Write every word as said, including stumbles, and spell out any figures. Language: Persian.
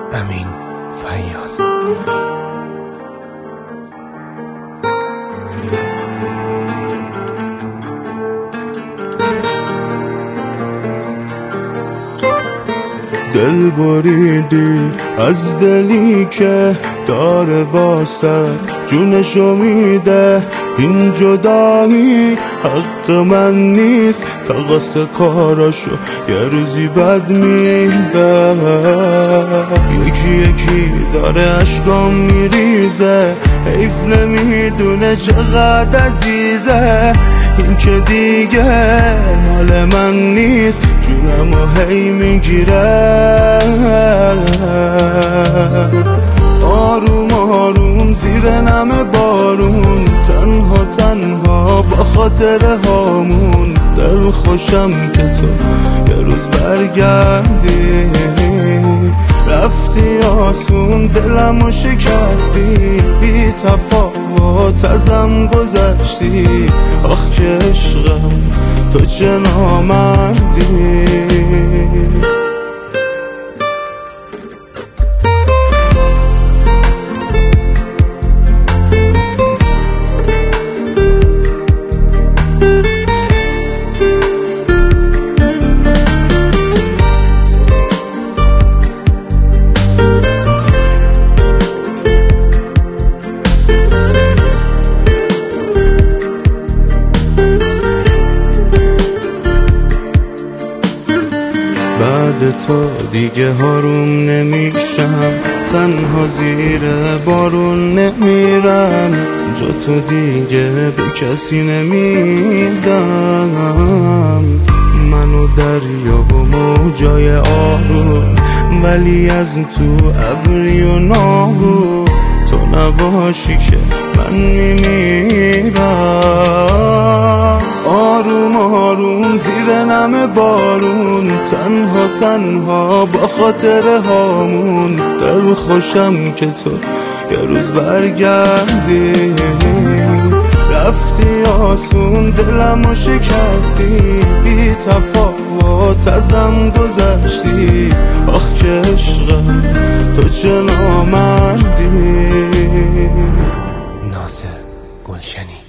امین فیاض. دل بریدی از دلی که داره واسه جونشو میده، این جدایی حق من نیست، تقصیر کاراشو یه روزی بد میده. یکی یکی داره اشکام میریزه، حیف نمیدونه چقدر عزیزه، این که دیگه مال من نیست، جونمو هی میگیره. آروم آروم زیر نم بارون، تنها تنها با خاطر هامون، دل خوشم که تو یه روز برگردی. رفتی آسون دلمو شکستی، بی تفاوت ازم گذشتی، آخ که عشقم تو چه نامردی. بعد تو دیگه هاروم نمیشم، تنها زیر بارون نمیرم، جا تو دیگه به کسی نمیدم. منو دریا و موجای آروم، ولی از تو ابری و ناهو، تو نباشی که من میمیرم. آروم آروم زیر نم بارون، تنها تنها با خاطر هامون، دل خوشم که تو یه روز برگردی. رفتی آسون دلمو شکستی، بی تفاوت ازم گذشتی، آخ که عشقم تو چه نامردی. ناصر گلشنی.